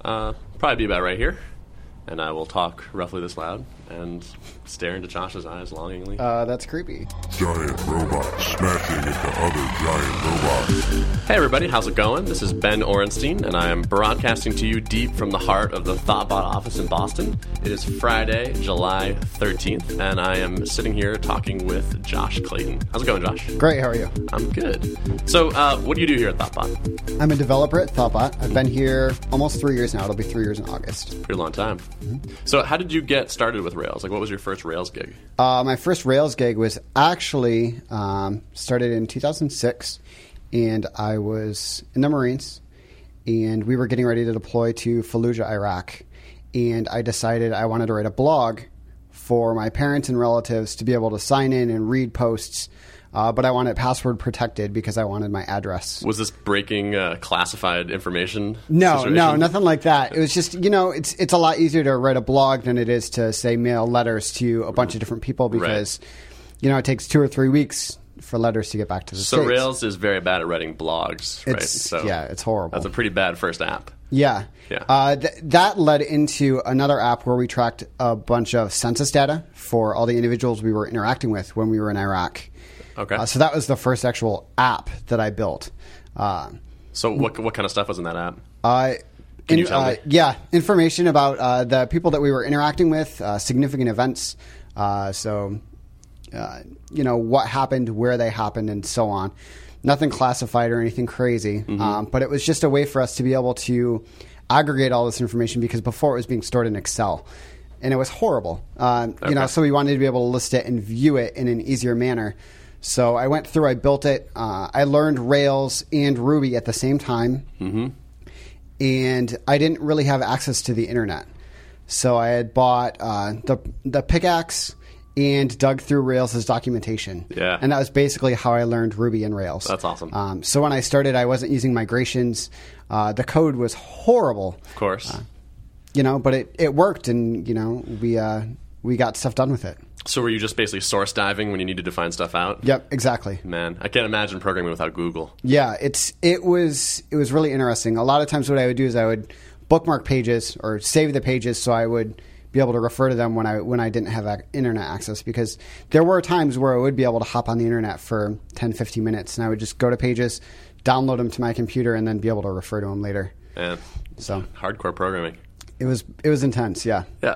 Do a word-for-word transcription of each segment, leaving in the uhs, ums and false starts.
Uh, probably be about right here. And I will talk roughly this loud and stare into Josh's eyes longingly. Uh, that's creepy. Giant robots smashing into other giant robots. Hey everybody, how's it going? This is Ben Orenstein, and I am broadcasting to you deep from the heart of the Thoughtbot office in Boston. It is Friday, July thirteenth, and I am sitting here talking with Josh Clayton. How's it going, Josh? Great, how are you? I'm good. So, uh, what do you do here at Thoughtbot? I'm a developer at Thoughtbot. I've been here almost three years now. It'll be three years in August. Pretty long time. Mm-hmm. So, how did you get started with Rails? Like, what was your first Rails gig? Uh, my first Rails gig was actually um, started in two thousand six, and I was in the Marines, and we were getting ready to deploy to Fallujah, Iraq, and I decided I wanted to write a blog for my parents and relatives to be able to sign in and read posts. Uh, but I wanted password protected because I wanted my address. Was this breaking uh, classified information? No, situation? no, nothing like that. It was just, you know, it's it's a lot easier to write a blog than it is to, say, mail letters to a bunch of different people because, right. you know, it takes two or three weeks for letters to get back to the so States. So Rails is very bad at writing blogs, right? It's, so yeah, it's horrible. That's a pretty bad first app. Yeah. Yeah. Uh, th- that led into another app where we tracked a bunch of census data for all the individuals we were interacting with when we were in Iraq. Okay. Uh, so that was the first actual app that I built. Uh, so what what kind of stuff was in that app? Uh, Can in, you tell uh, me? Yeah, information about uh, the people that we were interacting with, uh, significant events. Uh, so, uh, you know, what happened, where they happened, and so on. Nothing classified or anything crazy. Mm-hmm. Um, but it was just a way for us to be able to aggregate all this information because before it was being stored in Excel. And it was horrible. Uh, okay. You know, so we wanted to be able to list it and view it in an easier manner. So I went through, I built it. Uh, I learned Rails and Ruby at the same time. Mm-hmm. And I didn't really have access to the internet. So I had bought uh, the the pickaxe and dug through Rails' documentation. Yeah. And that was basically how I learned Ruby and Rails. That's awesome. Um, so when I started, I wasn't using migrations. Uh, the code was horrible. Of course. Uh, you know, but it, it worked, and, you know, we uh, we got stuff done with it. So were you just basically source diving when you needed to find stuff out? Yep, exactly. Man, I can't imagine programming without Google. Yeah, it's it was it was really interesting. A lot of times what I would do is I would bookmark pages or save the pages so I would be able to refer to them when I when I didn't have ac- internet access, because there were times where I would be able to hop on the internet for ten, fifteen minutes, and I would just go to pages, download them to my computer, and then be able to refer to them later. Man, so hardcore programming. It was it was intense, yeah. Yeah.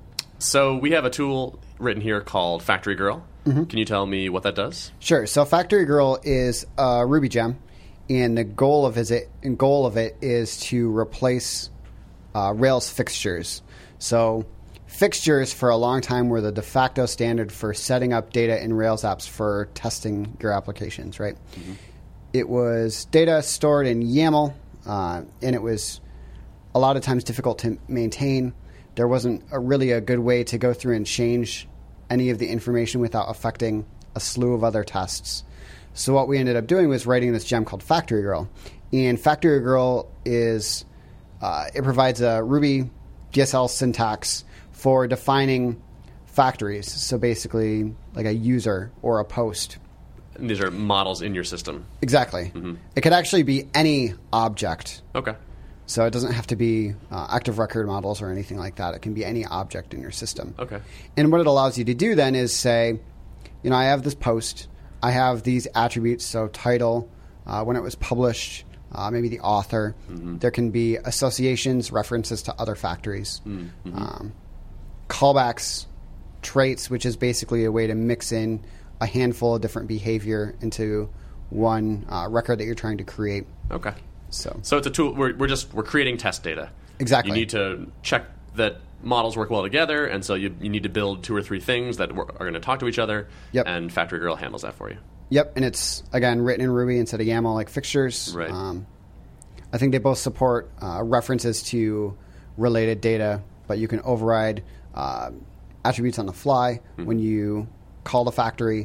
So we have a tool written here called Factory Girl. Mm-hmm. Can you tell me what that does? Sure. So Factory Girl is a Ruby gem, and the goal of it, and goal of it is to replace uh, Rails fixtures. So fixtures for a long time were the de facto standard for setting up data in Rails apps for testing your applications, right? Mm-hmm. It was data stored in YAML, uh, and it was a lot of times difficult to maintain. There wasn't a really a good way to go through and change any of the information without affecting a slew of other tests. So what we ended up doing was writing this gem called Factory Girl. And Factory Girl is, uh, it provides a Ruby D S L syntax for defining factories. So basically like a user or a post. And these are models in your system. Exactly. Mm-hmm. It could actually be any object. Okay. So it doesn't have to be uh, active record models or anything like that. It can be any object in your system. Okay. And what it allows you to do then is say, you know, I have this post. I have these attributes, so title, uh, when it was published, uh, maybe the author. Mm-hmm. There can be associations, references to other factories. Mm-hmm. Um, callbacks, traits, which is basically a way to mix in a handful of different behavior into one uh, record that you're trying to create. Okay. So, so it's a tool. We're, we're just we're creating test data. Exactly. You need to check that models work well together, and so you you need to build two or three things that are going to talk to each other. Yep. And Factory Girl handles that for you. Yep. And it's again written in Ruby instead of YAML, like fixtures. Right. Um, I think they both support uh, references to related data, but you can override uh, attributes on the fly mm-hmm. when you call the factory.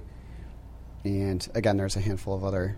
And again, there's a handful of other,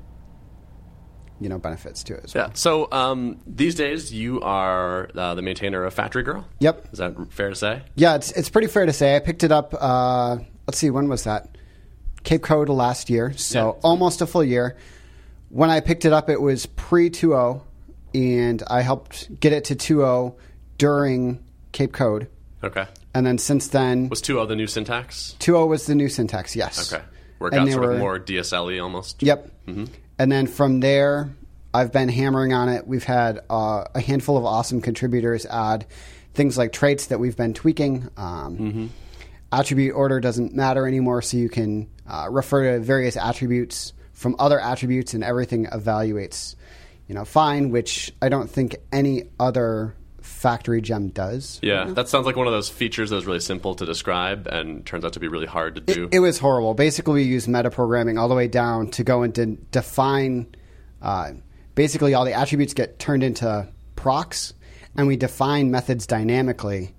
you know, benefits to it as well. Yeah. So um, these days you are uh, the maintainer of Factory Girl. Yep. Is that fair to say? Yeah, it's it's pretty fair to say. I picked it up. Uh, let's see, when was that? Cape Cod last year, so yeah, almost a full year. When I picked it up, it was pre two point oh, and I helped get it to two point oh during Cape Code. Okay. And then since then... Was two point oh the new syntax? two point oh was the new syntax, yes. Okay. Where it And got they sort were- of more D S L-y almost? Yep. Mm-hmm. And then from there, I've been hammering on it. We've had uh, a handful of awesome contributors add things like traits that we've been tweaking. Um, Mm-hmm. Attribute order doesn't matter anymore, so you can uh, refer to various attributes from other attributes, and everything evaluates, you know, fine, which I don't think any other factory gem does. Yeah, that sounds like one of those features that was really simple to describe and turns out to be really hard to do. It, it was horrible. Basically, we used metaprogramming all the way down to go and de- define. Uh, basically, all the attributes get turned into procs, and we define methods dynamically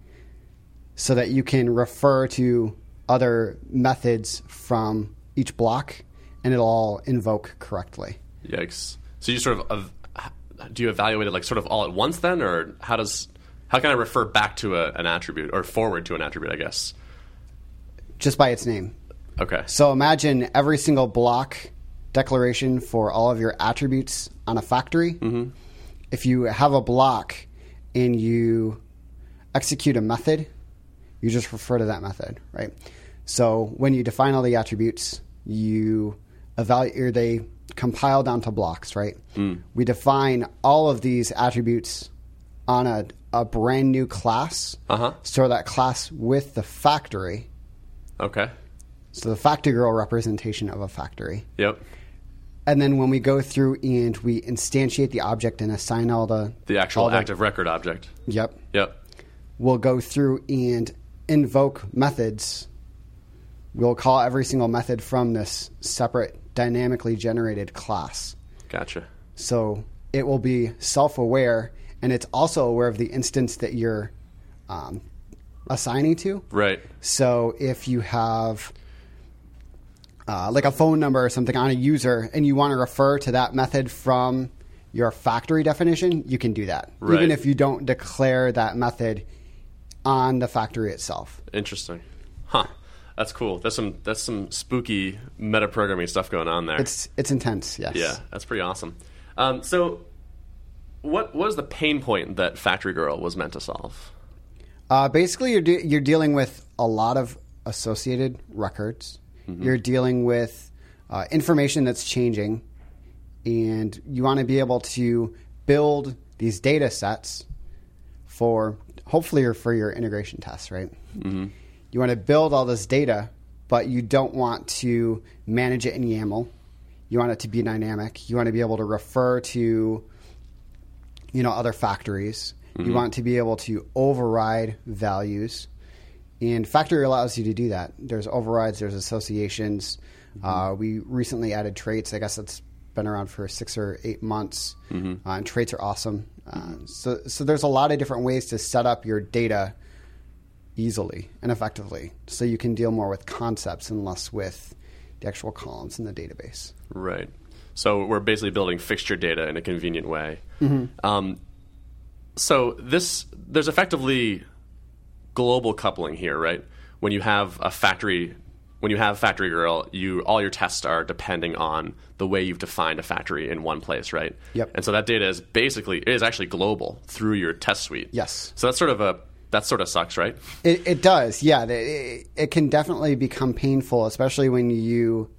so that you can refer to other methods from each block, and it'll all invoke correctly. Yikes. So you sort of, uh, do you evaluate it like sort of all at once then, or how does, how can I refer back to a, an attribute, or forward to an attribute, I guess? Just by its name. Okay. So imagine every single block declaration for all of your attributes on a factory. Mm-hmm. If you have a block and you execute a method, you just refer to that method, right? So when you define all the attributes, you evaluate, or they compile down to blocks, right? Mm. We define all of these attributes on a, a brand new class. Uh-huh. Store that class with the factory. Okay. So the factory girl representation of a factory. Yep. And then when we go through and we instantiate the object and assign all the... The actual all the, active record object. Yep. Yep. We'll go through and invoke methods. We'll call every single method from this separate dynamically generated class. Gotcha. So it will be self-aware, and it's also aware of the instance that you're um, assigning to. Right. So if you have... Uh, like a phone number or something on a user, and you want to refer to that method from your factory definition, you can do that. Right. Even if you don't declare that method on the factory itself. Interesting. Huh. That's cool. That's some that's some spooky metaprogramming stuff going on there. It's it's intense, yes. Yeah, that's pretty awesome. Um, so what was the pain point that Factory Girl was meant to solve? Uh, basically, you're, de- you're dealing with a lot of associated records. Mm-hmm. You're dealing with uh, information that's changing, and you want to be able to build these data sets for, hopefully, or for your integration tests, right? Mm-hmm. You want to build all this data, but you don't want to manage it in YAML. You want it to be dynamic. You want to be able to refer to, you know, other factories. Mm-hmm. You want to be able to override values. And Factory allows you to do that. There's overrides, there's associations. Mm-hmm. Uh, we recently added traits. I guess that's been around for six or eight months. Mm-hmm. Uh, and traits are awesome. Uh, so, so there's a lot of different ways to set up your data easily and effectively, so you can deal more with concepts and less with the actual columns in the database. Right. So we're basically building fixture data in a convenient way. Mm-hmm. Um, so this there's effectively global coupling here, right? When you have a factory, when you have Factory Girl, you all your tests are depending on the way you've defined a factory in one place, right? Yep. And so that data is basically is actually global through your test suite. Yes. So that's sort of a that sort of sucks, right? It, it does, yeah. It, it can definitely become painful, especially when you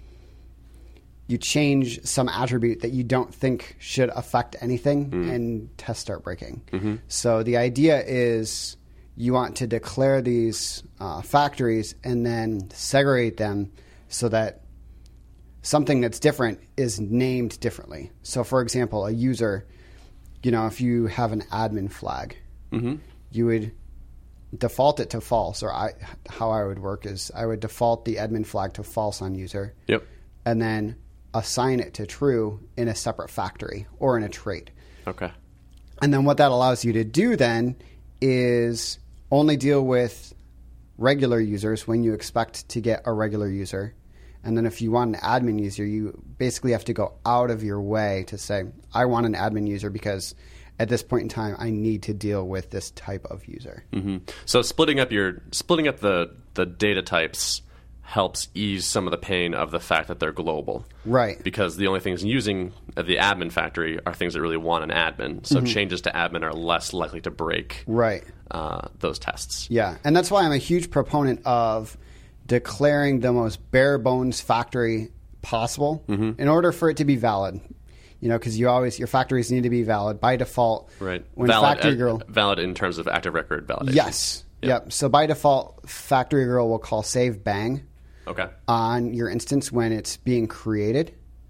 you change some attribute that you don't think should affect anything, mm. and tests start breaking. Mm-hmm. So the idea is you want to declare these uh, factories and then segregate them so that something that's different is named differently. So, for example, a user, you know, if you have an admin flag, mm-hmm. you would default it to false, or I, how I would work is I would default the admin flag to false on user. Yep. And then assign it to true in a separate factory or in a trait. Okay. And then what that allows you to do then is only deal with regular users when you expect to get a regular user. And then if you want an admin user, you basically have to go out of your way to say, I want an admin user because at this point in time, I need to deal with this type of user. Mm-hmm. So splitting up your splitting up the, the data types helps ease some of the pain of the fact that they're global. Right. Because the only things using the admin factory are things that really want an admin. So mm-hmm. changes to admin are less likely to break right. uh, those tests. Yeah. And that's why I'm a huge proponent of declaring the most bare bones factory possible mm-hmm. in order for it to be valid. You know, because you always your factories need to be valid by default. Right. When valid, Factory uh, Girl valid in terms of active record validation. Yes. Yep. yep. So by default, Factory Girl will call save bang. Okay. On your instance when it's being created,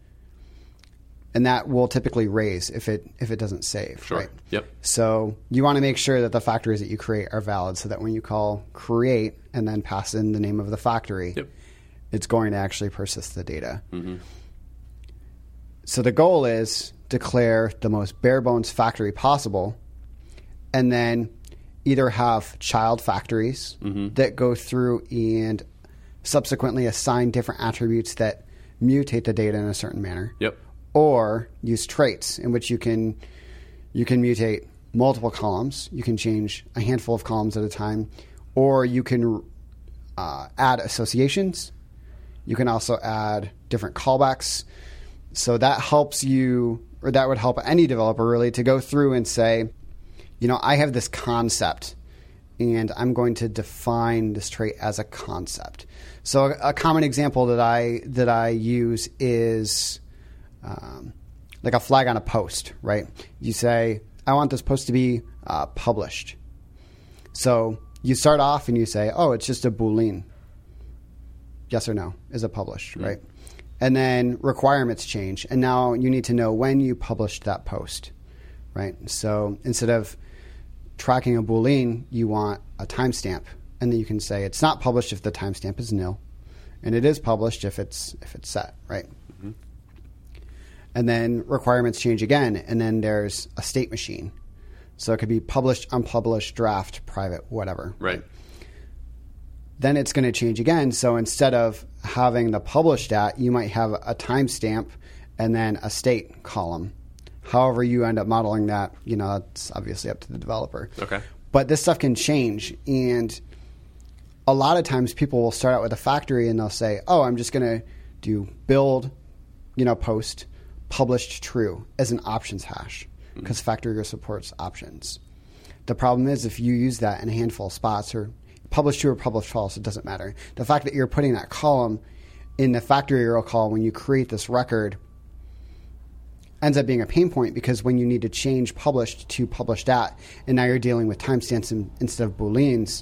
and that will typically raise if it if it doesn't save. Sure. Right? Yep. So you want to make sure that the factories that you create are valid, so that when you call create and then pass in the name of the factory, yep. it's going to actually persist the data. Mm-hmm. So the goal is declare the most bare bones factory possible, and then either have child factories mm-hmm. that go through and subsequently assign different attributes that mutate the data in a certain manner. Yep. Or use traits in which you can you can mutate multiple columns. You can change a handful of columns at a time, or you can uh, add associations. You can also add different callbacks. So that helps you, or that would help any developer really, to go through and say, you know, I have this concept, and I'm going to define this trait as a concept. So a, a common example that I that I use is um, like a flag on a post, right? You say, I want this post to be uh, published. So you start off and you say, oh, it's just a Boolean. Yes or no? Is it published, mm-hmm. right? And then requirements change, and now you need to know when you published that post, right? So instead of tracking a Boolean, you want a timestamp, and then you can say it's not published if the timestamp is nil, and it is published if it's if it's set, right? Mm-hmm. And then requirements change again, and then there's a state machine, so it could be published, unpublished, draft, private, whatever. Right. Then it's going to change again. So instead of having the published at, you might have a timestamp and then a state column. However you end up modeling that, you know, that's obviously up to the developer. Okay. But this stuff can change. And a lot of times people will start out with a factory and they'll say, oh, I'm just going to do build, you know, post, published true as an options hash because mm-hmm. Factory Girl supports options. The problem is if you use that in a handful of spots or published true or published false, it doesn't matter. The fact that you're putting that column in the Factory Girl call when you create this record ends up being a pain point because when you need to change published to published at, and now you're dealing with timestamps in, instead of Booleans,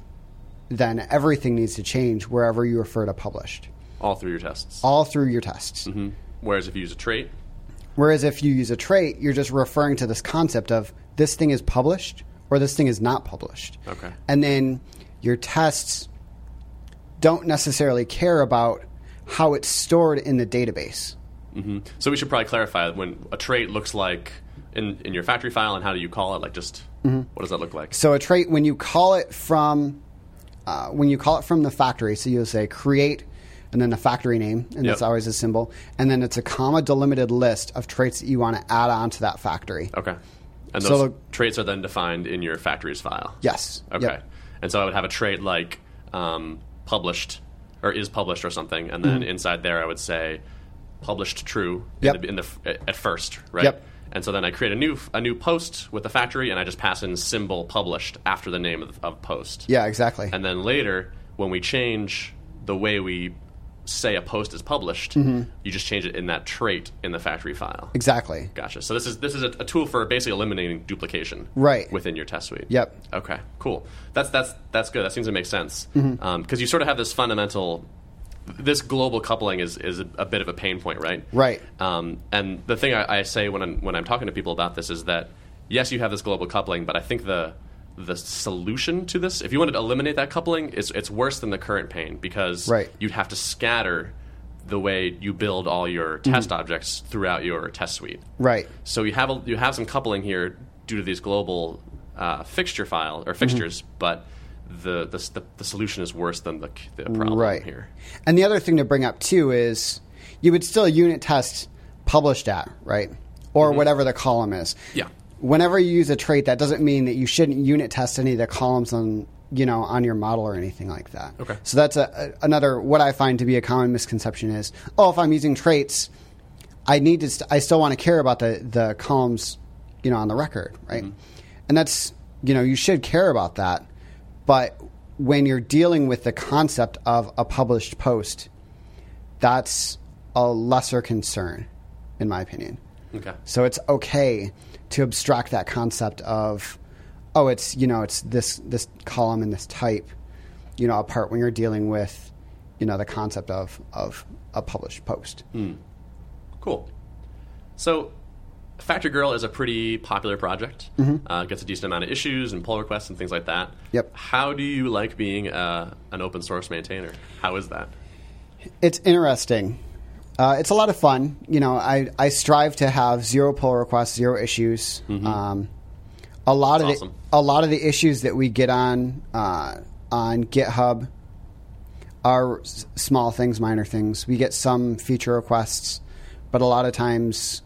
then everything needs to change wherever you refer to published. All through your tests. All through your tests. Mm-hmm. Whereas if you use a trait? Whereas if you use a trait, you're just referring to this concept of this thing is published or this thing is not published. Okay. And then your tests don't necessarily care about how it's stored in the database. Mm-hmm. So we should probably clarify when a trait looks like in, in your factory file, and how do you call it? Like just mm-hmm. what does that look like? So a trait, when you call it from uh, when you call it from the factory, so you'll say create and then the factory name, and yep. that's always a symbol, and then it's a comma delimited list of traits that you want to add on to that factory. Okay. And those so, traits are then defined in your factories file? Yes. Okay. Yep. And so I would have a trait like um, published or is published or something, and then mm-hmm. inside there I would say published true yep. in the, in the, at first, right? Yep. And so then I create a new a new post with the factory, and I just pass in symbol published after the name of, of post. Yeah, exactly. And then later, when we change the way we say a post is published, mm-hmm. you just change it in that trait in the factory file. Exactly. Gotcha. So this is this is a, a tool for basically eliminating duplication, right, within your test suite. Yep. Okay. Cool. That's that's that's good. That seems to make sense because mm-hmm. um, you sort of have this fundamental. This global coupling is, is a, a bit of a pain point, right? Right. Um, and the thing I, I say when I'm when I'm talking to people about this is that yes, you have this global coupling, but I think the the solution to this, if you wanted to eliminate that coupling, is it's worse than the current pain because right. you'd have to scatter the way you build all your test mm-hmm. objects throughout your test suite. Right. So you have a, you have some coupling here due to these global uh, fixture file or fixtures, mm-hmm. but the, the the solution is worse than the, the problem right. here. And the other thing to bring up too is you would still unit test published at, right? Or mm-hmm. whatever the column is. Yeah. Whenever you use a trait, that doesn't mean that you shouldn't unit test any of the columns on you know, on your model or anything like that. Okay. So that's a, a, another, what I find to be a common misconception is, oh, if I'm using traits, I need to, st- I still want to care about the, the columns, you know, on the record, right? Mm-hmm. And that's, you know, you should care about that. But when you're dealing with the concept of a published post, that's a lesser concern, in my opinion. Okay. So it's okay to abstract that concept of, oh, it's, you know, it's this this column and this type, you know, apart when you're dealing with, you know, the concept of, of a published post. Mm. Cool. So Factory Girl is a pretty popular project. Mm-hmm. Uh, gets a decent amount of issues and pull requests and things like that. Yep. How do you like being uh, an open source maintainer? How is that? It's interesting. Uh, it's a lot of fun. You know, I, I strive to have zero pull requests, zero issues. Mm-hmm. Um, a lot That's of awesome. the, a lot of the issues that we get on uh, on GitHub are s- small things, minor things. We get some feature requests, but a lot of times,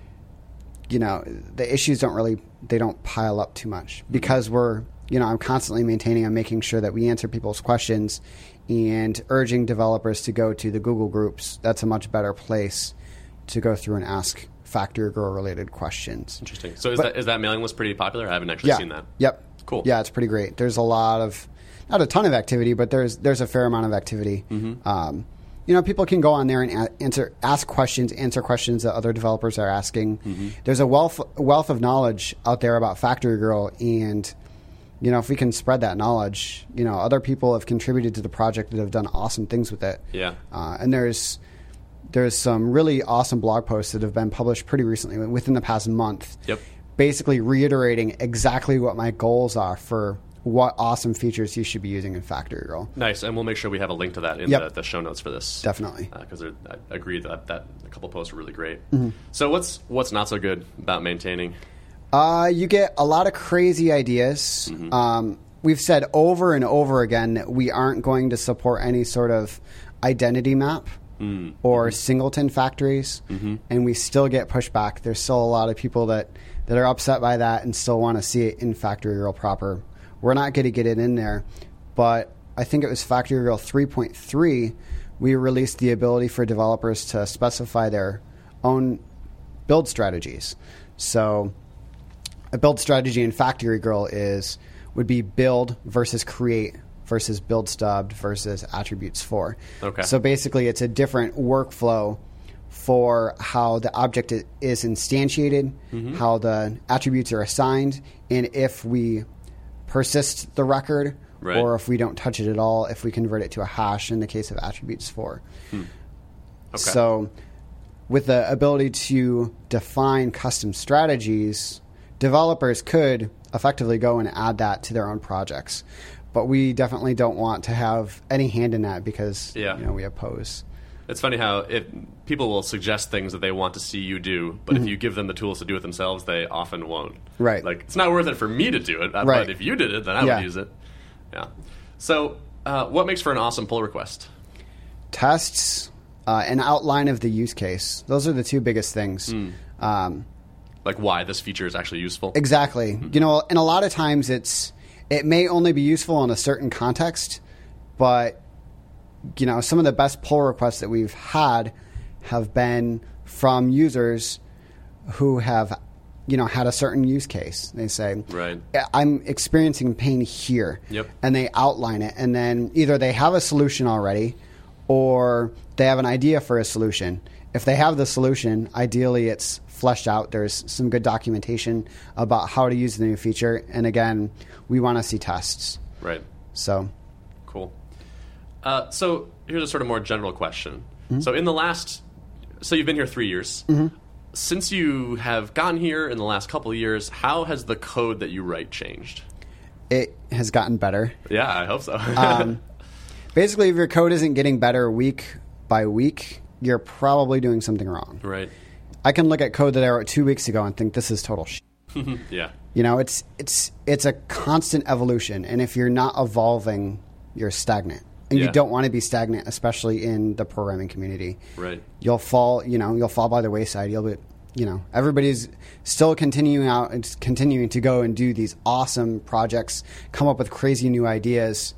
you know, the issues don't really, they don't pile up too much because we're, you know, I'm constantly maintaining and making sure that we answer people's questions and urging developers to go to the Google groups. That's a much better place to go through and ask Factory Girl related questions. Interesting. So is But- that is that mailing list pretty popular? I haven't actually Yeah. seen that. Yep. Cool. Yeah, it's pretty great. There's a lot of, not a ton of activity, but there's there's a fair amount of activity. Mm-hmm. Um, you know, people can go on there and a- answer, ask questions, answer questions that other developers are asking. Mm-hmm. There's a wealth wealth of knowledge out there about Factory Girl, and you know, if we can spread that knowledge, you know, other people have contributed to the project that have done awesome things with it. Yeah. Uh, and there's there's some really awesome blog posts that have been published pretty recently, within the past month. Yep. Basically reiterating exactly what my goals are for what awesome features you should be using in Factory Girl. Nice, and we'll make sure we have a link to that in Yep. the, the show notes for this. Definitely. Because uh, I agree that, that a couple posts are really great. Mm-hmm. So what's what's not so good about maintaining? Uh, you get a lot of crazy ideas. Mm-hmm. Um, we've said over and over again that we aren't going to support any sort of identity map mm-hmm. or singleton factories, mm-hmm. and we still get pushback. There's still a lot of people that, that are upset by that and still want to see it in Factory Girl proper. We're not going to get it in there, but I think it was Factory Girl three point three, we released the ability for developers to specify their own build strategies. So a build strategy in Factory Girl is would be build versus create versus build stubbed versus attributes for. Okay. So basically, it's a different workflow for how the object i- is instantiated, mm-hmm. how the attributes are assigned, and if we persist the record, right. or if we don't touch it at all, if we convert it to a hash in the case of attributes for. Hmm. Okay. So with the ability to define custom strategies, developers could effectively go and add that to their own projects. But we definitely don't want to have any hand in that because Yeah. you know, we oppose. It's funny how if people will suggest things that they want to see you do, but Mm-hmm. if you give them the tools to do it themselves, they often won't. Right. Like, it's not worth it for me to do it, Right. but if you did it, then I Yeah. would use it. Yeah. So uh, what makes for an awesome pull request? Tests, uh, an outline of the use case. Those are the two biggest things. Mm. Um, Like why this feature is actually useful? Exactly. Mm-hmm. You know, and a lot of times it's it may only be useful in a certain context, but you know, some of the best pull requests that we've had have been from users who have, you know, had a certain use case. They say, Right. I'm experiencing pain here. Yep. And they outline it, and then either they have a solution already or they have an idea for a solution. If they have the solution, ideally it's fleshed out. There's some good documentation about how to use the new feature. And again, we want to see tests. Right. So, Cool. Uh, so here's a sort of more general question. Mm-hmm. So in the last, so you've been here three years. Mm-hmm. Since you have gotten here in the last couple of years, how has the code that you write changed? it has gotten better. Yeah, I hope so. um, basically, if your code isn't getting better week by week, you're probably doing something wrong. Right. I can look at code that I wrote two weeks ago and think this is total shit. Yeah. You know, it's it's it's a constant evolution, and if you're not evolving, you're stagnant. And Yeah. you don't want to be stagnant, especially in the programming community. Right. You'll fall, you know, you'll fall by the wayside. You'll be, you know, everybody's still continuing out and continuing to go and do these awesome projects, come up with crazy new ideas.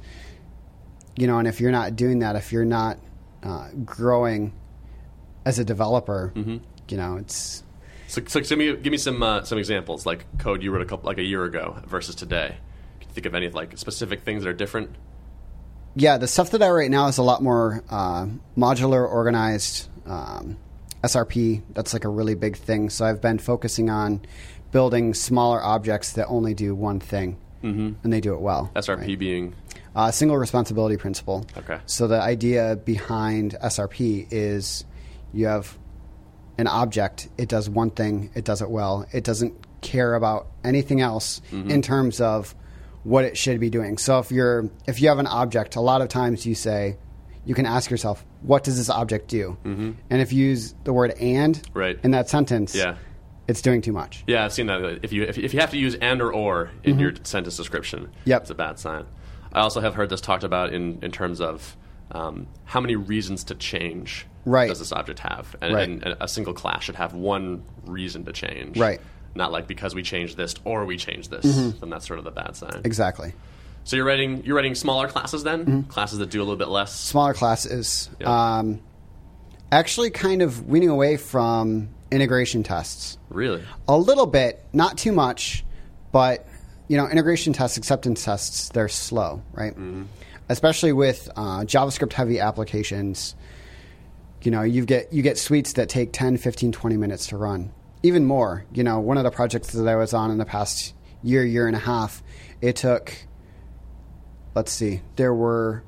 You know, and if you're not doing that, if you're not uh, growing as a developer, mm-hmm. you know, it's so. So give me give me some uh, some examples, like code you wrote a couple like a year ago versus today. Can you think of any like specific things that are different? Yeah, the stuff that I write now is a lot more uh, modular, organized. Um, S R P, that's like a really big thing. So I've been focusing on building smaller objects that only do one thing, mm-hmm. and they do it well. S R P right? being? Uh, single responsibility principle. Okay. So the idea behind S R P is you have an object, it does one thing, it does it well. It doesn't care about anything else mm-hmm. in terms of what it should be doing. So if you're if you have an object, a lot of times you say, you can ask yourself, what does this object do? Mm-hmm. And if you use the word and right. in that sentence, yeah. it's doing too much. Yeah, I've seen that. If you if, if you have to use and or or in mm-hmm. your sentence description, yep. it's a bad sign. I also have heard this talked about in, in terms of um, how many reasons to change right. does this object have? And, right. and, and a single class should have one reason to change. Right. Not like because we changed this or we changed this. Mm-hmm. Then that's sort of the bad sign. Exactly. So you're writing you're writing smaller classes then? Mm-hmm. Classes that do a little bit less? Smaller classes. Yeah. Um, actually kind of weaning away from integration tests. Really? A little bit, not too much, but you know, integration tests, acceptance tests, they're slow, right? Mm-hmm. Especially with uh, JavaScript-heavy applications, you know, you get you get suites that take ten, fifteen, twenty minutes to run. Even more. You know, one of the projects that I was on in the past year, year and a half, it took, let's see, there were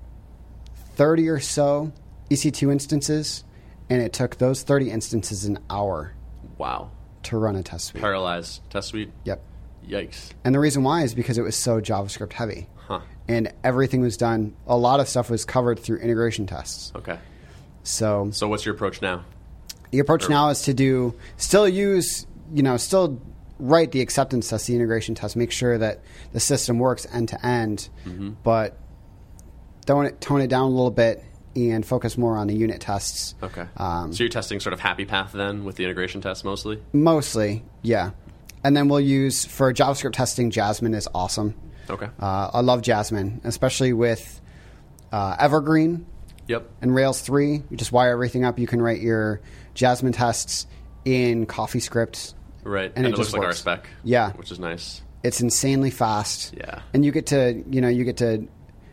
thirty or so E C two instances, and it took those thirty instances an hour. Wow. To run a test suite. Parallelized test suite? Yep. Yikes. And the reason why is because it was so JavaScript heavy. Huh. And everything was done, a lot of stuff was covered through integration tests. Okay. So So what's your approach now? The approach or, now is to do, still use, you know, still write the acceptance test, the integration test, make sure that the system works end to end, mm-hmm. but tone it, tone it down a little bit and focus more on the unit tests. Okay. Um, so you're testing sort of happy path then with the integration test mostly? Mostly, yeah. And then we'll use, for JavaScript testing, Jasmine is awesome. Okay. Uh, I love Jasmine, especially with uh, Evergreen. Yep. And Rails three. You just wire everything up. You can write your Jasmine tests in CoffeeScript. Right. And, and it, it, just looks like works. our spec. Yeah. Which is nice. It's insanely fast. Yeah. And you get to, you know, you get to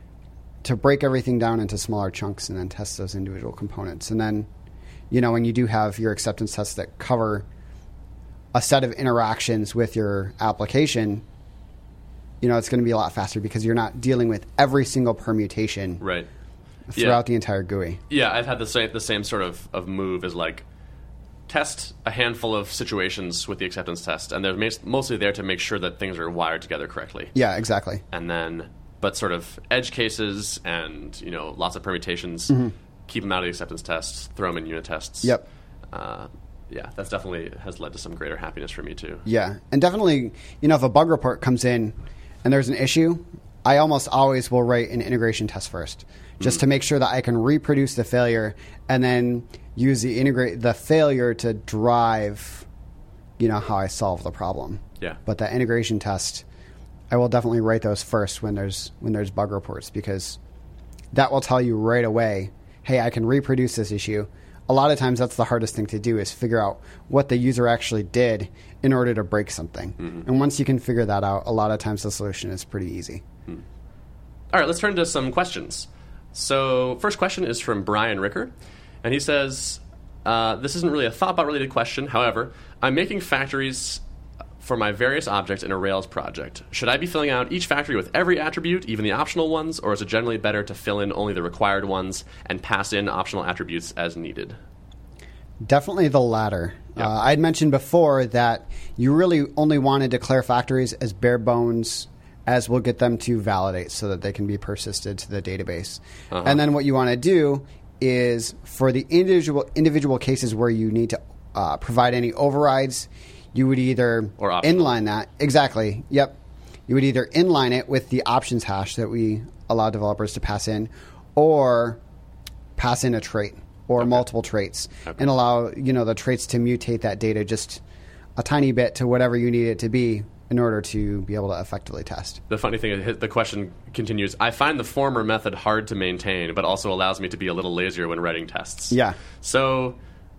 to break everything down into smaller chunks and then test those individual components. And then, you know, when you do have your acceptance tests that cover a set of interactions with your application, you know, it's going to be a lot faster because you're not dealing with every single permutation right. throughout yeah. the entire G U I. Yeah, I've had the same the same sort of, of move as like test a handful of situations with the acceptance test, and they're mostly there to make sure that things are wired together correctly. Yeah, exactly. And then, but sort of edge cases and, you know, lots of permutations, mm-hmm. keep them out of the acceptance tests, throw them in unit tests. Yep. Uh, yeah, that's definitely has led to some greater happiness for me too. Yeah, and definitely, you know, if a bug report comes in and there's an issue, I almost always will write an integration test first, just mm-hmm. to make sure that I can reproduce the failure and then use the integrate the failure to drive, you know, how I solve the problem. Yeah. But that integration test, I will definitely write those first when there's when there's bug reports, because that will tell you right away, hey, I can reproduce this issue. A lot of times that's the hardest thing to do, is figure out what the user actually did in order to break something. Mm-hmm. And once you can figure that out, a lot of times the solution is pretty easy. Hmm. All right, let's turn to some questions. So first question is from Brian Ricker, and he says, uh, this isn't really a ThoughtBot-related question. However, I'm making factories for my various objects in a Rails project. Should I be filling out each factory with every attribute, even the optional ones, or is it generally better to fill in only the required ones and pass in optional attributes as needed? Definitely the latter. Yeah. Uh, I'd mentioned before that you really only want to declare factories as bare bones as will get them to validate so that they can be persisted to the database. Uh-huh. And then what you want to do is, for the individual individual cases where you need to uh, provide any overrides, you would either or optional. inline that. Exactly. Yep. You would either inline it with the options hash that we allow developers to pass in, or pass in a trait. or Okay. multiple traits, Okay. and allow you know the traits to mutate that data just a tiny bit to whatever you need it to be in order to be able to effectively test. The funny thing is, the question continues, I find the former method hard to maintain, but also allows me to be a little lazier when writing tests. Yeah. So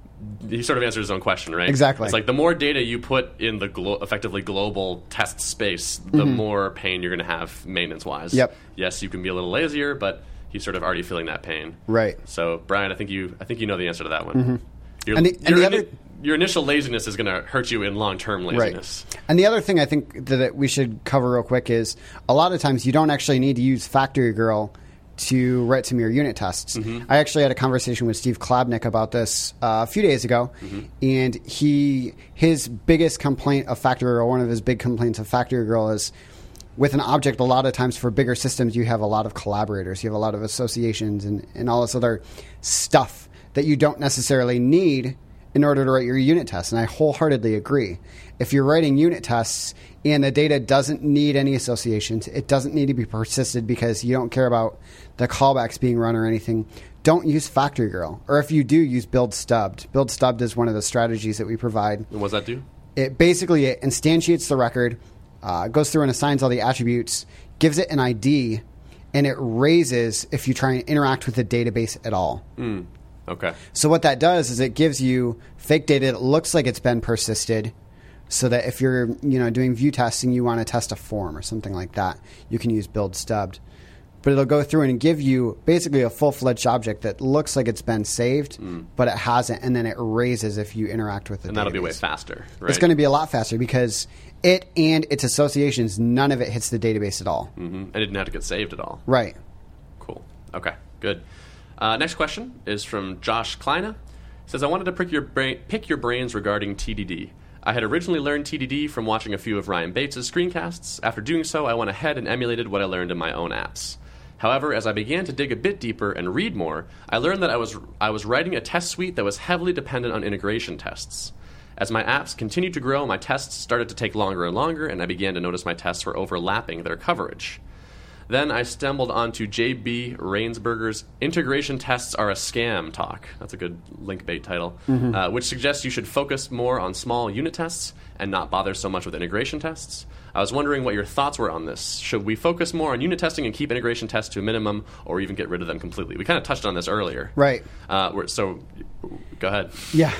he sort of answered his own question, right? Exactly. It's like the more data you put in the glo- effectively global test space, the more pain you're going to have maintenance-wise. Yep. Yes, you can be a little lazier, but he's sort of already feeling that pain. Right. So, Brian, I think you I think you know the answer to that one. Your, And the- and your, the ini- other- your initial laziness is going to hurt you in long-term laziness. Right. And the other thing I think that we should cover real quick is a lot of times you don't actually need to use Factory Girl to write some of your unit tests. I actually had a conversation with Steve Klabnik about this uh, a few days ago, and he his biggest complaint of Factory Girl, one of his big complaints of Factory Girl is with an object, a lot of times for bigger systems, you have a lot of collaborators, you have a lot of associations and, and all this other stuff that you don't necessarily need in order to write your unit tests. And I wholeheartedly agree. If you're writing unit tests and the data doesn't need any associations, it doesn't need to be persisted because you don't care about the callbacks being run or anything, don't use Factory Girl. Or if you do, use Build Stubbed. Build Stubbed is one of the strategies that we provide. And what does that do? It basically it instantiates the record, uh, goes through and assigns all the attributes, gives it an I D, and it raises if you try and interact with the database at all. Mm. Okay. So what that does is it gives you fake data that looks like it's been persisted, so that if you're you know doing view testing, you want to test a form or something like that, you can use Build Stubbed. But it'll go through and give you basically a full-fledged object that looks like it's been saved, mm. but it hasn't, and then it raises if you interact with the And database. that'll be way faster, right? It's going to be a lot faster because it and its associations, none of it hits the database at all. Mm-hmm. And it didn't have to get saved at all. Right. Cool. Okay, good. Uh, next question is from Josh Kleina. It says, I wanted to pick your, brain, pick your brains regarding T D D. I had originally learned T D D from watching a few of Ryan Bates' screencasts. After doing so, I went ahead and emulated what I learned in my own apps. However, as I began to dig a bit deeper and read more, I learned that I was I was writing a test suite that was heavily dependent on integration tests. As my apps continued to grow, my tests started to take longer and longer, and I began to notice my tests were overlapping their coverage. Then I stumbled onto J B Rainsberger's Integration Tests Are a Scam talk. That's a good link bait title, mm-hmm. uh, which suggests you should focus more on small unit tests and not bother so much with integration tests. I was wondering what your thoughts were on this. Should we focus more on unit testing and keep integration tests to a minimum, or even get rid of them completely? We kind of touched on this earlier. Right. Uh, we're, so, go ahead. Yeah.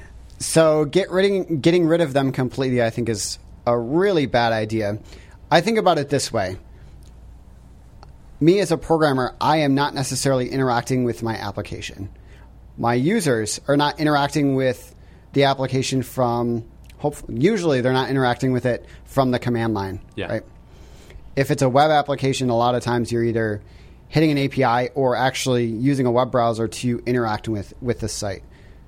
So get rid, getting rid of them completely, I think, is a really bad idea. I think about it this way. Me as a programmer, I am not necessarily interacting with my application. My users are not interacting with the application from... Hopefully, usually they're not interacting with it from the command line. Yeah. Right? If it's a web application, a lot of times you're either hitting an A P I or actually using a web browser to interact with, with the site.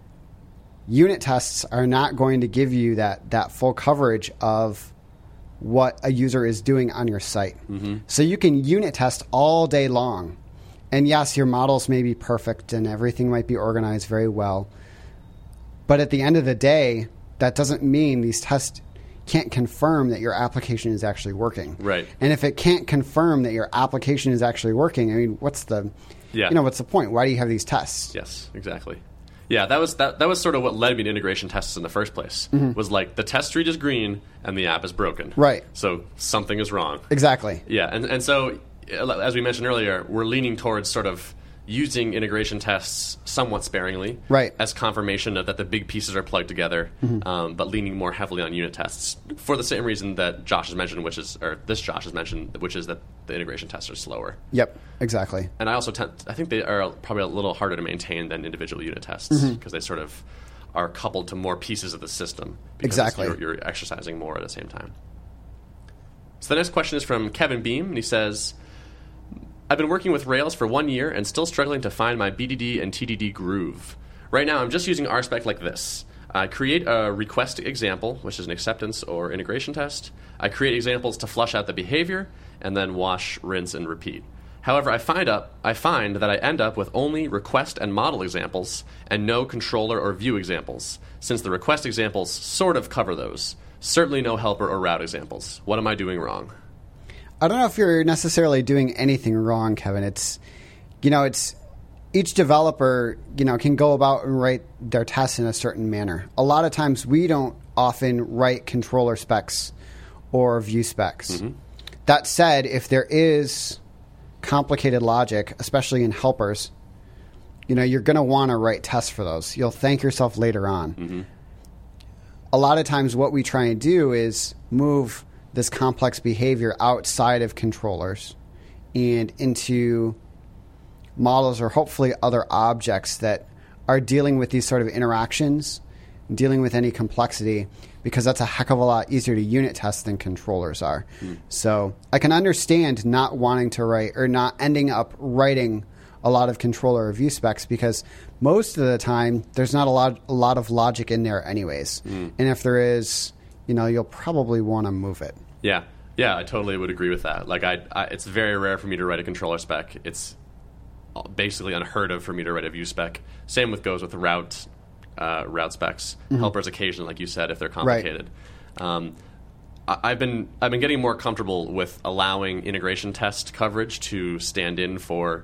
Unit tests are not going to give you that, that full coverage of what a user is doing on your site. Mm-hmm. So you can unit test all day long. And yes, your models may be perfect and everything might be organized very well. But at the end of the day, that doesn't mean these tests can't confirm that your application is actually working. Right. And if it can't confirm that your application is actually working, I mean, what's the, yeah. you know, what's the point? Why do you have these tests? Yes, exactly. Yeah, that was that. That was sort of what led me to integration tests in the first place. Mm-hmm. Was like the test street is green and the app is broken. Right. So something is wrong. Exactly. Yeah, and and so as we mentioned earlier, we're leaning towards sort of using integration tests somewhat sparingly, right, as confirmation of that the big pieces are plugged together, mm-hmm. um, but leaning more heavily on unit tests for the same reason that Josh has mentioned, which is or this Josh has mentioned, which is that the integration tests are slower. Yep, exactly. And I also tend, I think they are probably a little harder to maintain than individual unit tests because mm-hmm. they sort of are coupled to more pieces of the system. Because exactly, you're, you're exercising more at the same time. So the next question is from Kevin Beam, and he says, I've been working with Rails for one year and still struggling to find my B D D and T D D groove. Right now, I'm just using RSpec like this. I create a request example, which is an acceptance or integration test. I create examples to flush out the behavior, and then wash, rinse, and repeat. However, I find up I find that I end up with only request and model examples and no controller or view examples, since the request examples sort of cover those. Certainly no helper or route examples. What am I doing wrong? I don't know if you're necessarily doing anything wrong, Kevin. It's, you know, it's each developer, you know, can go about and write their tests in a certain manner. A lot of times we don't often write controller specs or view specs. Mm-hmm. That said, if there is complicated logic, especially in helpers, you know, you're going to want to write tests for those. You'll thank yourself later on. Mm-hmm. A lot of times what we try and do is move this complex behavior outside of controllers and into models or hopefully other objects that are dealing with these sort of interactions, dealing with any complexity, because that's a heck of a lot easier to unit test than controllers are. Mm. So I can understand not wanting to write or not ending up writing a lot of controller or view specs because most of the time there's not a lot, a lot of logic in there anyways. Mm. And if there is, you know, you'll probably want to move it. Yeah. Yeah, I totally would agree with that. Like, I, I, it's very rare for me to write a controller spec. It's basically unheard of for me to write a view spec. Same with goes with route uh, route specs. Mm-hmm. Helpers occasionally, like you said, if they're complicated. Right. Um, I, I've been I've been getting more comfortable with allowing integration test coverage to stand in for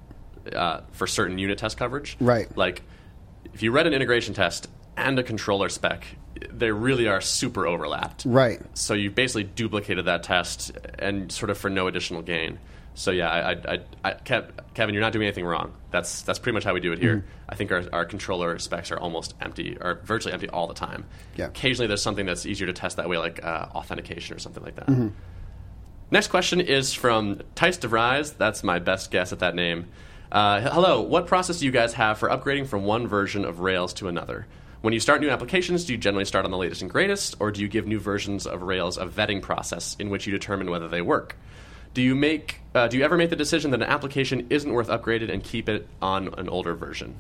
uh, for certain unit test coverage. Right. Like, if you read an integration test and a controller spec, they really are super overlapped. Right. So you basically duplicated that test and sort of for no additional gain. So yeah, I, I, I, Kevin, you're not doing anything wrong. That's that's pretty much how we do it here. Mm-hmm. I think our, our controller specs are almost empty, or virtually empty all the time. Yeah. Occasionally there's something that's easier to test that way, like uh, authentication or something like that. Mm-hmm. Next question is from Thijs de Vries. That's my best guess at that name. Uh, hello, what process do you guys have for upgrading from one version of Rails to another? When you start new applications, do you generally start on the latest and greatest, or do you give new versions of Rails a vetting process in which you determine whether they work? Do you make? Uh, do you ever make the decision that an application isn't worth upgraded and keep it on an older version?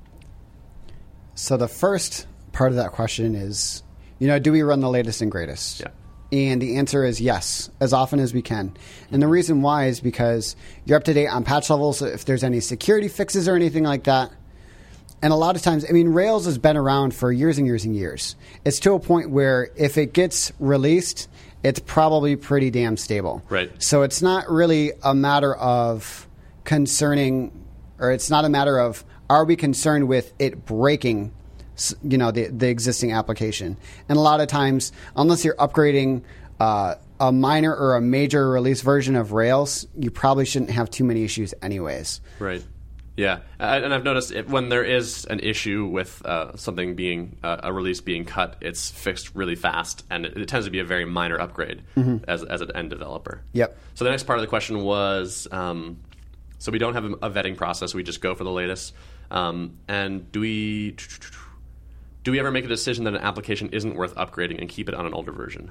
So the first part of that question is, you know, do we run the latest and greatest? Yeah. And the answer is yes, as often as we can. And the reason why is because you're up to date on patch levels, if there's any security fixes or anything like that. And a lot of times, I mean, Rails has been around for years and years and years. It's to a point where if it gets released, it's probably pretty damn stable. Right. So it's not really a matter of concerning, or it's not a matter of, are we concerned with it breaking, you know, the, the existing application? And a lot of times, unless you're upgrading uh, a minor or a major release version of Rails, you probably shouldn't have too many issues anyways. Right. Yeah, and I've noticed it, when there is an issue with uh, something being uh, a release being cut, it's fixed really fast, and it, it tends to be a very minor upgrade mm-hmm. as as an end developer. Yep. So the next part of the question was, um, so we don't have a, a vetting process; we just go for the latest. Um, and do we do we ever make a decision that an application isn't worth upgrading and keep it on an older version?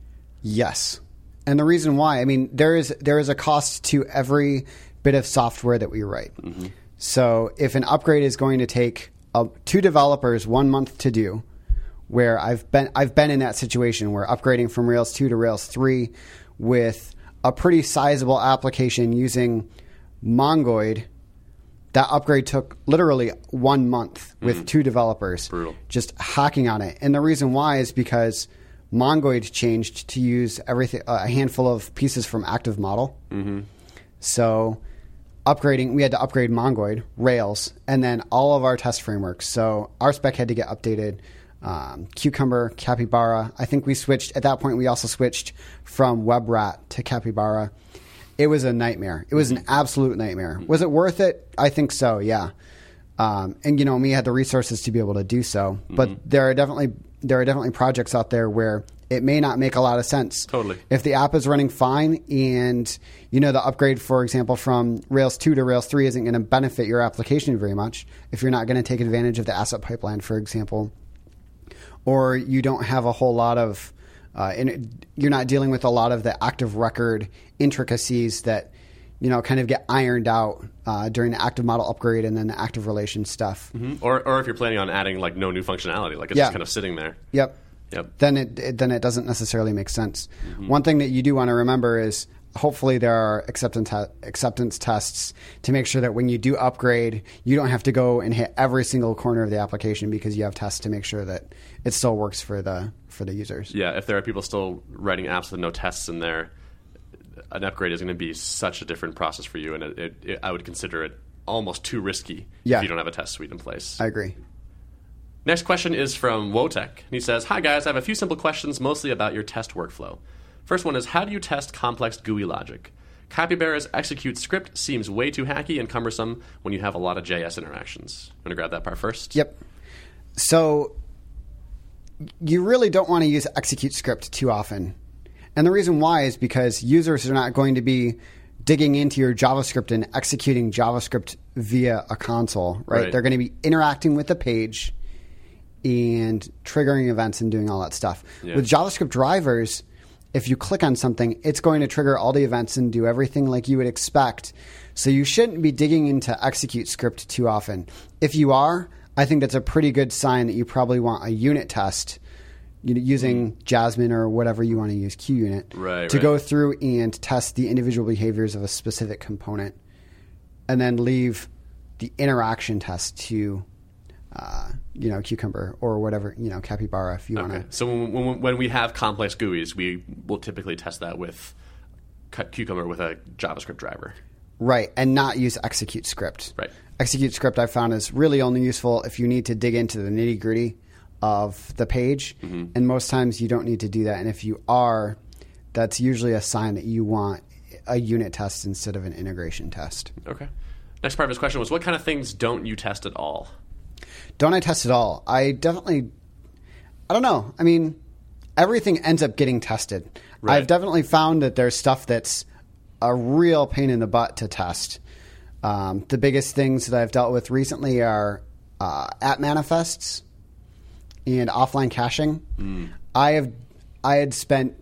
Yes, and the reason why, I mean, there is there is a cost to every bit of software that we write. Mm-hmm. So if an upgrade is going to take uh, two developers one month to do, where I've been I've been in that situation where upgrading from Rails two to Rails three with a pretty sizable application using Mongoid, that upgrade took literally one month with mm-hmm. two developers. Brutal. Just hacking on it. And the reason why is because Mongoid changed to use everything a handful of pieces from Active Model. Mm-hmm. So upgrading, we had to upgrade Mongoid, Rails, and then all of our test frameworks. So our spec had to get updated. Um, Cucumber, Capybara. I think we switched, at that point we also switched from WebRat to Capybara. It was a nightmare. It was an absolute nightmare. Was it worth it? I think so, yeah. Um, and, you know, we had the resources to be able to do so. But mm-hmm. there are definitely there are definitely projects out there where it may not make a lot of sense. Totally. If the app is running fine and, you know, the upgrade, for example, from Rails two to Rails three isn't going to benefit your application very much, if you're not going to take advantage of the asset pipeline, for example, or you don't have a whole lot of, uh, and you're not dealing with a lot of the active record intricacies that, you know, kind of get ironed out uh, during the active model upgrade and then the active relation stuff. Mm-hmm. Or, or if you're planning on adding like no new functionality, like it's yeah. just kind of sitting there. Yep. Yep. Then it, it then it doesn't necessarily make sense. Mm-hmm. One thing that you do want to remember is hopefully there are acceptance te- acceptance tests to make sure that when you do upgrade, you don't have to go and hit every single corner of the application because you have tests to make sure that it still works for the for the users. Yeah, if there are people still writing apps with no tests in there, an upgrade is going to be such a different process for you, and it, it, it, I would consider it almost too risky yeah. if you don't have a test suite in place. I agree. Next question is from Wotek. He says, "Hi guys, I have a few simple questions mostly about your test workflow. First one is, how do you test complex G U I logic? Capybara's execute script seems way too hacky and cumbersome when you have a lot of J S interactions." You want to grab that part first? Yep. So you really don't want to use execute script too often. And the reason why is because users are not going to be digging into your JavaScript and executing JavaScript via a console, right? Right. They're going to be interacting with the page and triggering events and doing all that stuff. Yeah. With JavaScript drivers, if you click on something, it's going to trigger all the events and do everything like you would expect. So you shouldn't be digging into execute script too often. If you are, I think that's a pretty good sign that you probably want a unit test, you know, using Jasmine or whatever you want to use, QUnit, right, to right. go through and test the individual behaviors of a specific component, and then leave the interaction test to Uh, you know, Cucumber or whatever, you know, Capybara if you Okay. want to. So when, when, when we have complex G U Is, we will typically test that with Cucumber with a JavaScript driver. Right, and not use execute script. Right. Execute script I found is really only useful if you need to dig into the nitty gritty of the page, mm-hmm. and most times you don't need to do that. And if you are, that's usually a sign that you want a unit test instead of an integration test. Okay. Next part of his question was, what kind of things don't you test at all? Don't I test at all? I definitely, I don't know. I mean, everything ends up getting tested. Right. I've definitely found that there's stuff that's a real pain in the butt to test. Um, the biggest things that I've dealt with recently are uh, app manifests and offline caching. Mm. I have, I had spent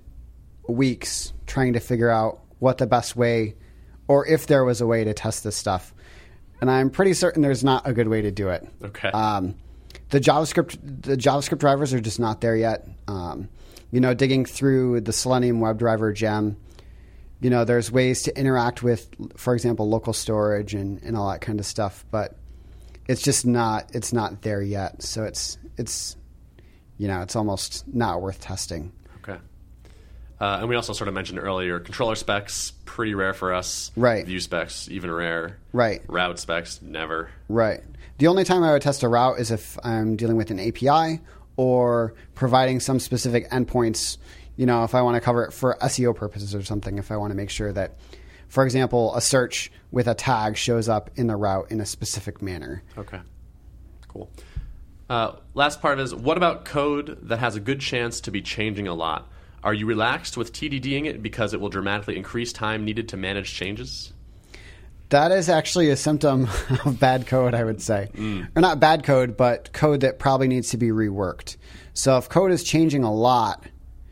weeks trying to figure out what the best way, or if there was a way to test this stuff. And I'm pretty certain there's not a good way to do it. Okay. Um, the JavaScript the JavaScript drivers are just not there yet. Um, you know, digging through the Selenium WebDriver gem, you know, there's ways to interact with, for example, local storage and, and all that kind of stuff. But it's just not it's not there yet. So it's it's you know it's almost not worth testing. Okay. Uh, and we also sort of mentioned earlier, controller specs, pretty rare for us. Right. View specs, even rare. Right. Route specs, never. Right. The only time I would test a route is if I'm dealing with an A P I or providing some specific endpoints, you know, if I want to cover it for S E O purposes or something, if I want to make sure that, for example, a search with a tag shows up in the route in a specific manner. Okay. Cool. Uh, last part is, what about code that has a good chance to be changing a lot? Are you relaxed with TDDing it because it will dramatically increase time needed to manage changes? That is actually a symptom of bad code, I would say. Mm. Or not bad code, but code that probably needs to be reworked. So if code is changing a lot,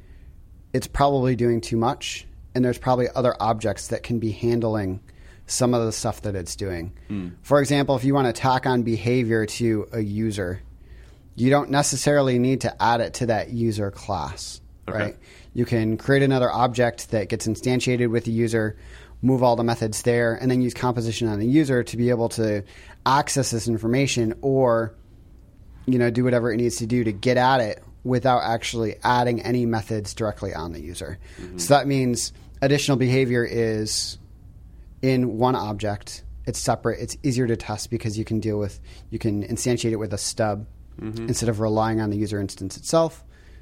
it's probably doing too much, and there's probably other objects that can be handling some of the stuff that it's doing. Mm. For example, if you want to tack on behavior to a user, you don't necessarily need to add it to that user class. Okay. Right? You can create another object that gets instantiated with the user, move all the methods there, and then use composition on the user to be able to access this information or, you know, do whatever it needs to do to get at it without actually adding any methods directly on the user. Mm-hmm. So that means additional behavior is in one object. It's separate. It's easier to test because you can deal with, you can instantiate it with a stub mm-hmm. instead of relying on the user instance itself.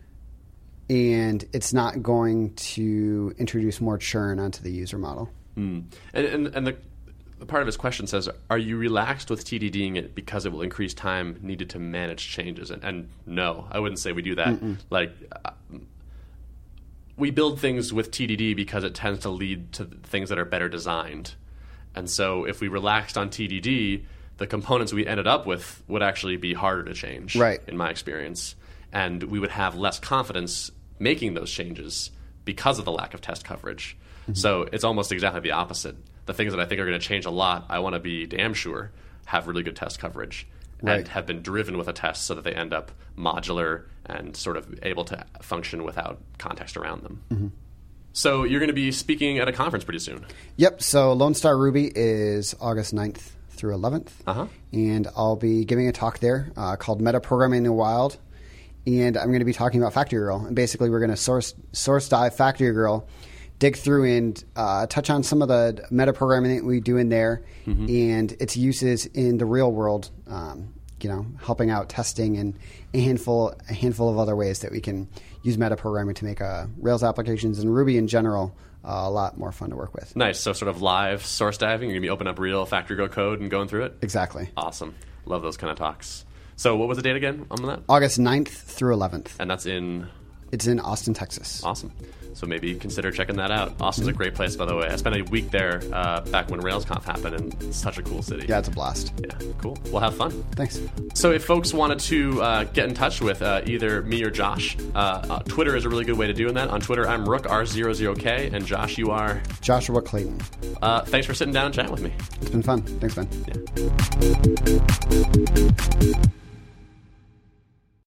And it's not going to introduce more churn onto the user model. Mm. And, and, and the, the part of his question says, are you relaxed with TDDing it because it will increase time needed to manage changes? And, and no, I wouldn't say we do that. Mm-mm. Like, uh, we build things with T D D because it tends to lead to things that are better designed. And so if we relaxed on T D D, the components we ended up with would actually be harder to change, right. in my experience. And we would have less confidence making those changes because of the lack of test coverage. Mm-hmm. So it's almost exactly the opposite. The things that I think are going to change a lot, I want to be damn sure have really good test coverage right. and have been driven with a test so that they end up modular and sort of able to function without context around them. Mm-hmm. So you're going to be speaking at a conference pretty soon. Yep. So Lone Star Ruby is August ninth through eleventh. Uh-huh. And I'll be giving a talk there uh, called Metaprogramming in the Wild. And I'm going to be talking about Factory Girl. And basically, we're going to source source dive Factory Girl dig through and uh, touch on some of the metaprogramming that we do in there mm-hmm. and its uses in the real world. Um, you know, helping out testing and a handful a handful of other ways that we can use metaprogramming to make uh, Rails applications and Ruby in general uh, a lot more fun to work with. Nice. So sort of live source diving. You're going to be opening up real factory go code and going through it? Exactly. Awesome. Love those kind of talks. So what was the date again on that? August ninth through eleventh. And that's in? It's in Austin, Texas. Awesome. So maybe consider checking that out. Austin's mm-hmm. a great place, by the way. I spent a week there uh, back when RailsConf happened, and it's such a cool city. Yeah, it's a blast. Yeah, cool. We'll have fun. Thanks. So if folks wanted to uh, get in touch with uh, either me or Josh, uh, uh, Twitter is a really good way to doing that. On Twitter, I'm Rook R zero zero K, and Josh, you are? Joshua Clayton. Uh, thanks for sitting down and chatting with me. It's been fun. Thanks, Ben. Yeah.